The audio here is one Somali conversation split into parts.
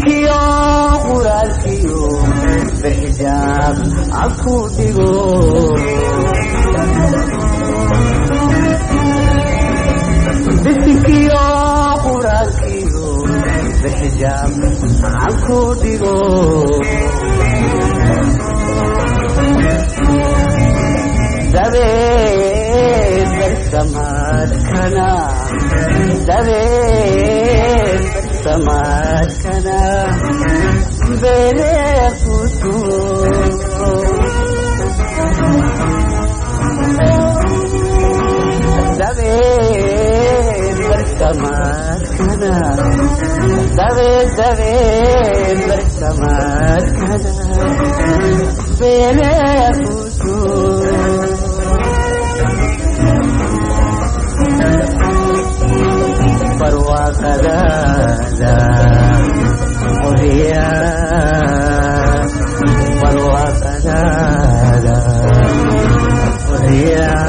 bisinkiyo quraalkiyo bixjaab aku dhigo bisinkiyo quraalkiyo bixjaab aku dhigo dabeed bartamaadkana dabeed bartamaadkana belee kutu dabeed bartamaadkana dabeed bartamaadkana belee kutu barwaaqadaada qodiya barwaaqadaada qodiya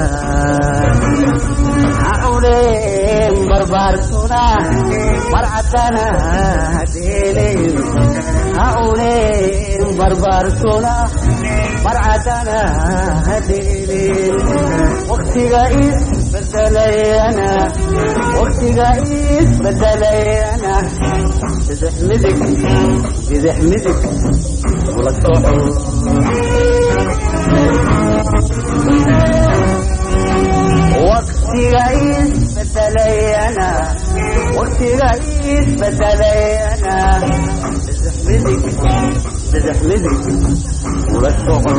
hauleen barbaartuna marcadana hadeelen hauleen barbaartuna marcadana hadeelen waqtiga isbedelayana waqtiga isbedelayana bidix midig ula soco waqtiga isbedelayana waqtiga isbedelayana bidix midig ula soco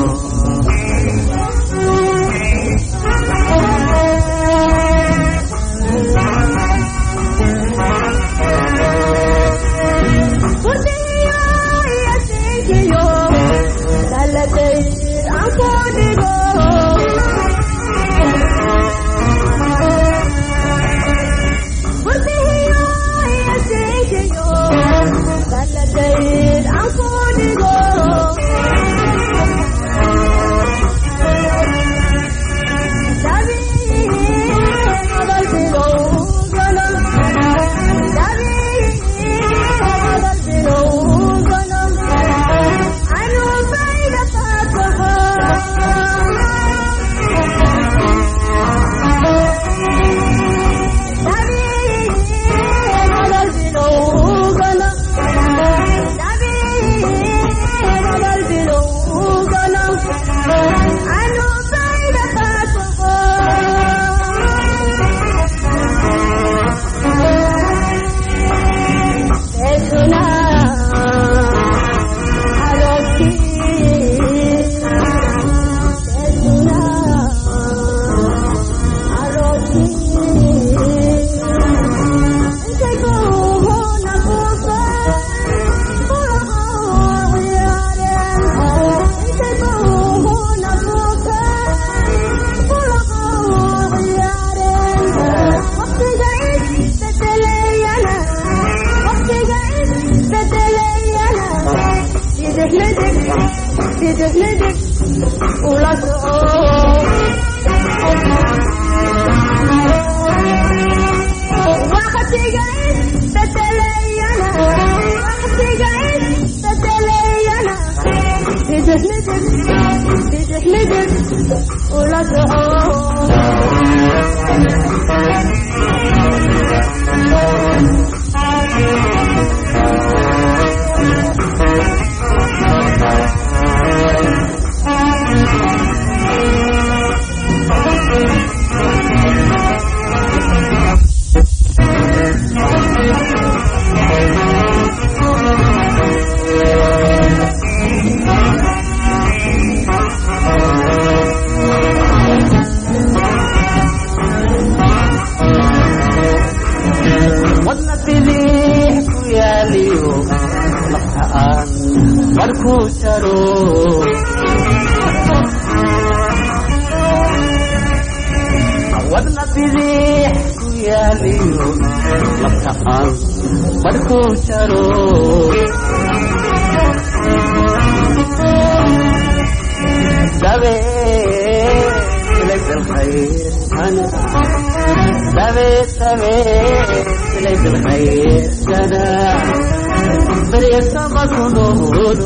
wadna bidix ku yaaliyo labtaan markuu jaro dabe لك الخير أنا دبي لك الخير أنا beryasama ku noolo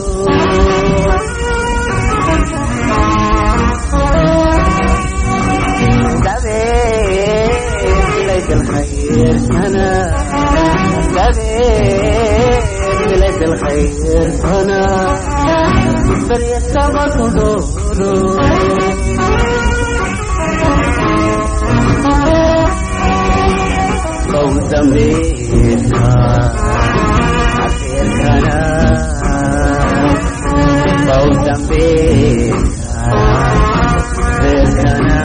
ليس الخير أنا ليس الخير أنا بريسما كدورو قوم زميلك عسير كنا قوم زميلك عسير كنا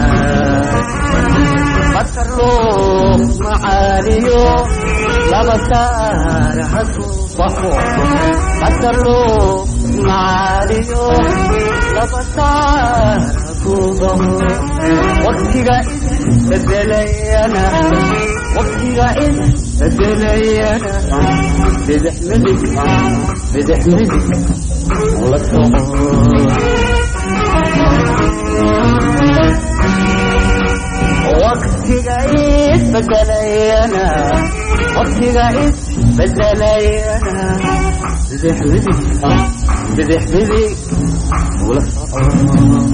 فكروا معاليو لما صار حصوبه فكروا معاليو لما صار حصوبه وقتي بدلينا وقتي بدلينا بدحمدك والله صعود وقتي بدلينا وقتي بدلينا بدحمدك والله صعود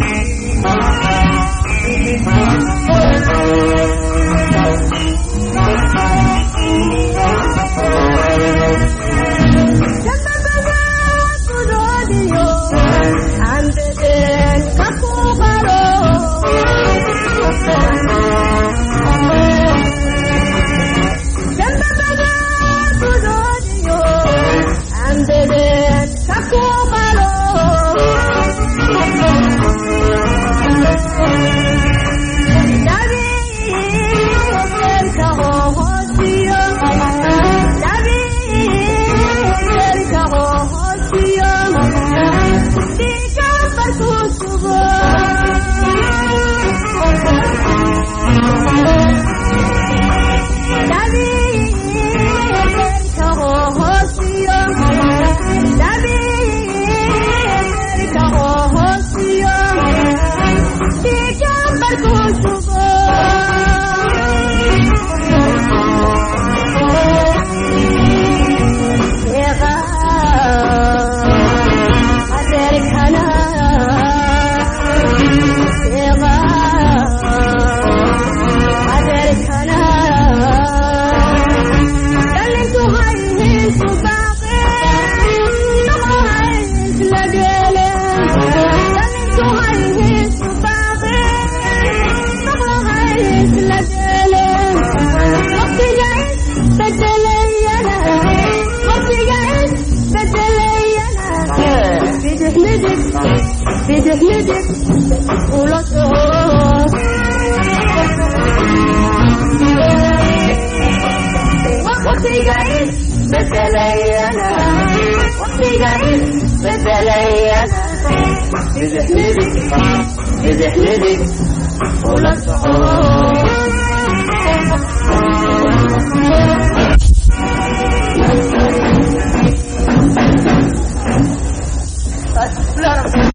بدحمدك ولا صوت وقتي قاعد بدلينا وقتي قاعد بدلينا بدحمدك ولا صوت